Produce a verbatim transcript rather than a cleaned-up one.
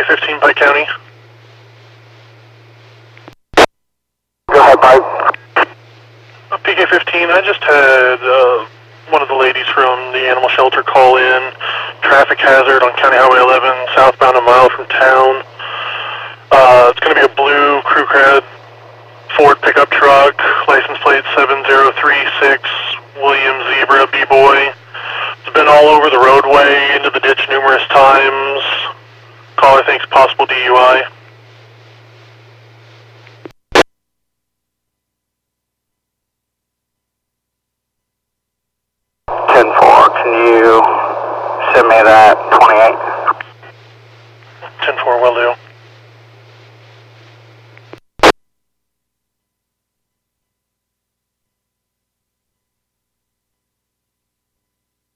K fifteen, Pike County. Go ahead, Pike. Uh, P K fifteen, I just had uh, one of the ladies from the animal shelter call in. Traffic hazard on County Highway eleven, southbound a mile from town. Uh, it's going to be a blue crew cab Ford pickup truck, license plate seven zero three six, William Zebra B-Boy. It's been all over the roadway, into the ditch numerous times. Caller thinks possible D U I. ten four, can you send me that twenty-eight? ten four, will do.